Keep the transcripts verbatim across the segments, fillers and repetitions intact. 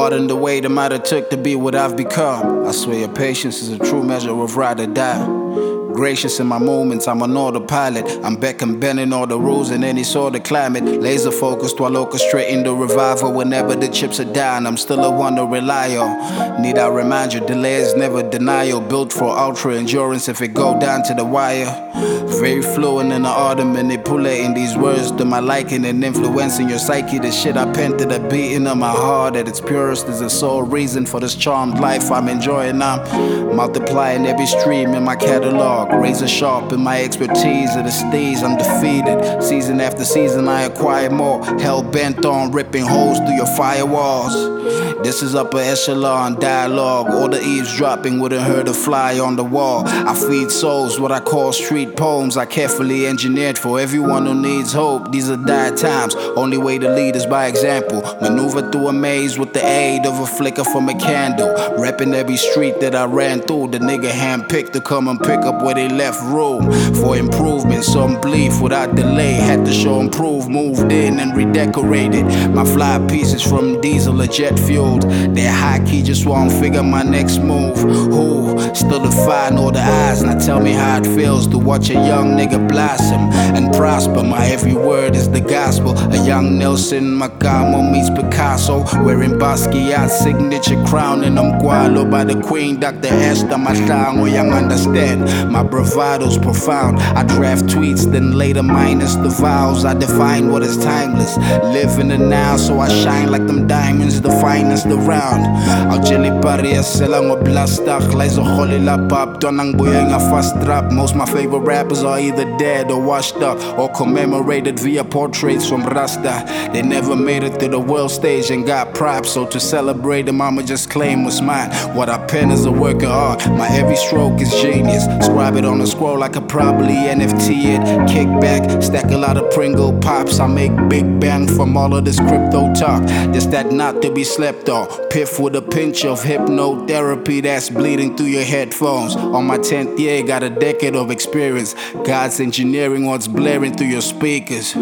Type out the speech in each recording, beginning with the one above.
pardon the weight it might have took to be what I've become. I swear your patience is a true measure of ride or die. Gracious in my moments, I'm an autopilot. I'm back and bending all the rules in any sort of climate. Laser focused while orchestrating the revival. Whenever the chips are down, I'm still a one to rely on. Need I remind you, delay is never denial. Built for ultra endurance if it go down to the wire. Very fluent in the art of manipulating these words to my liking and influencing your psyche. The shit I pen to the beating of my heart at its purest is the sole reason for this charmed life I'm enjoying. I'm multiplying every stream in my catalog. Razor sharp in my expertise of the steez, I'm defeated. Season after season I acquire more. Hell bent on ripping holes through your firewalls. This is upper echelon dialogue. All the eavesdropping wouldn't hurt a fly on the wall. I feed souls what I call street poems I carefully engineered for everyone who needs hope. These are dire times, only way to lead is by example. Maneuver through a maze with the aid of a flicker from a candle. Repping every street that I ran through. The nigga handpicked to come and pick up where they left room for improvement. Some belief without delay. Had to show improve, moved in and redecorated. My fly pieces from diesel or jet fueled. They're high key, just wanna figure my next move. Who still define all the eyes? Now tell me how it feels to watch a young nigga blossom and prosper. My every word is the gospel. A young Nelson Macamo meets Picasso, wearing Basquiat's signature crown, and I'm gualo by the queen, Doctor Esther Matango. Young understand my bravado's profound. I draft tweets, then later minus the vowels. I define what is timeless. Live in the now, so I shine like them diamonds, the finest around. I'll jelly barrier, selang o blastak. Liza holy lap up, donang buyang a fast drop. Most my favorite rappers are either dead or washed up, or commemorated via portraits from Rasta. They never made it to the world stage and got props, so to celebrate them I'ma just claim what's mine. What I pen is a work of art. My every stroke is genius. Scribe it on a scroll, I could probably N F T it. Kick back, stack a lot of Pringle pops. I make big bang from all of this crypto talk. Just that not to be slept on. Piff with a pinch of hypnotherapy that's bleeding through your headphones. On my tenth year, got a decade of experience. God's engineering what's blaring through your speakers.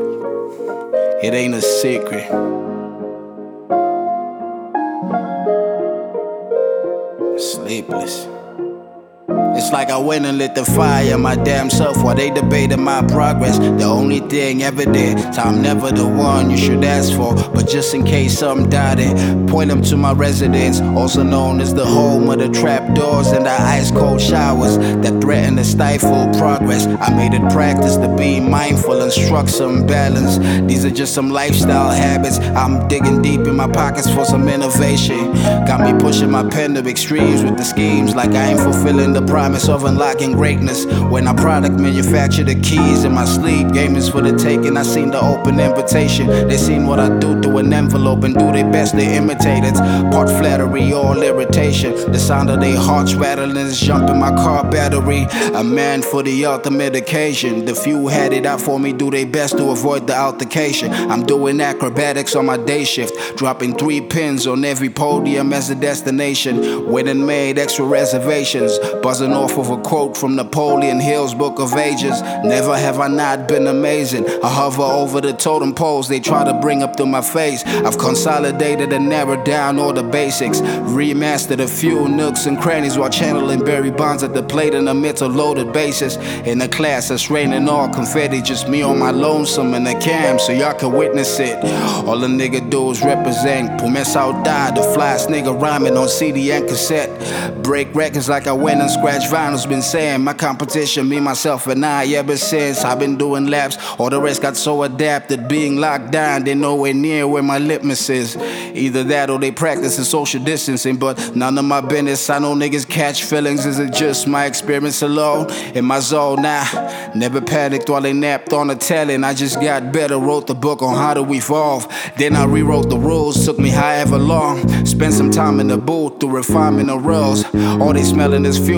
It ain't a secret. Sleepless. It's like I went and lit the fire my damn self while they debated my progress. The only thing evident, so I'm never the one you should ask for. But just in case something doubted, point them to my residence, also known as the home of the trapdoors and the ice cold showers that threaten to stifle progress. I made it practice to be mindful and struck some balance. These are just some lifestyle habits. I'm digging deep in my pockets for some innovation. Got me pushing my pen to extremes with the schemes, like I ain't fulfilling the promise of unlocking greatness. When I product manufacture the keys in my sleep, game is for the taking. I seen the open invitation. They seen what I do through an envelope and do their best to imitate it. Part flattery, all irritation. The sound of their hearts rattling is jumping my car battery. A man for the ultimate occasion. The few had it out for me, do their best to avoid the altercation. I'm doing acrobatics on my day shift, dropping three pins on every podium as a destination. Went and made extra reservations, buzzing off of a quote from Napoleon Hill's Book of Ages. Never have I not been amazing. I hover over the totem poles they try to bring up to my face. I've consolidated and narrowed down all the basics, remastered a few nooks and crannies while channeling Barry Bonds at the plate in a mental loaded basis. In a class that's raining all confetti, just me on my lonesome in the cam so y'all can witness it. All a nigga do is represent. Pume saudade, the flyest nigga rhyming on C D and cassette. Break records like I went and scratched vinyls. Been saying my competition, me, myself, and I. Ever since I've been doing laps, all the rest got so adapted. Being locked down, they nowhere near where my litmus is. Either that or they practicing social distancing, but none of my business. I know niggas catch feelings. Is it just my experience alone? In my zone now, nah, never panicked while they napped on the telling. I just got better, wrote the book on how to evolve. Then I rewrote the rules, took me however long. Spent some time in the booth to refinement of rules. All they smelling is fumes, they can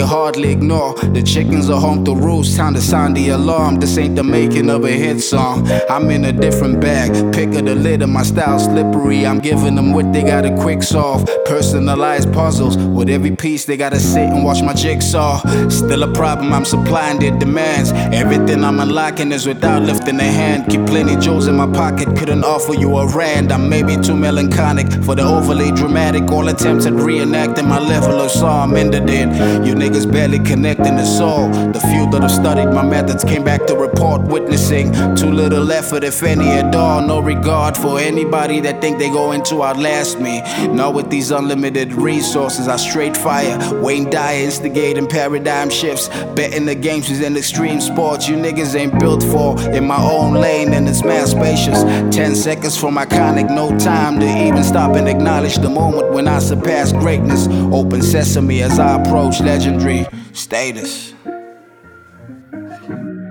hardly ignore. The chickens are home to roost, time to sound the alarm. This ain't the making of a hit song. I'm in a different bag, pick of the lid of my style slippery. I'm giving them what they gotta quick solve. Personalized puzzles, with every piece they gotta sit and watch my jigsaw. Still a problem, I'm supplying their demands. Everything I'm unlocking is without lifting a hand. Keep plenty jewels in my pocket, couldn't offer you a rand. I'm maybe too melancholic for the overly dramatic. All attempts at reenacting my level of saw, I'm ended it. You niggas barely connecting the soul. The few that have studied my methods came back to report witnessing too little effort, if any at all. No regard for anybody that think they going to outlast me. Not with these unlimited resources, I straight fire. Wayne Dyer instigating paradigm shifts. Betting the games is in extreme sports you niggas ain't built for. In my own lane and it's mad spacious. Ten seconds from iconic, no time to even stop and acknowledge the moment when I surpass greatness. Open sesame as I approach legendary status.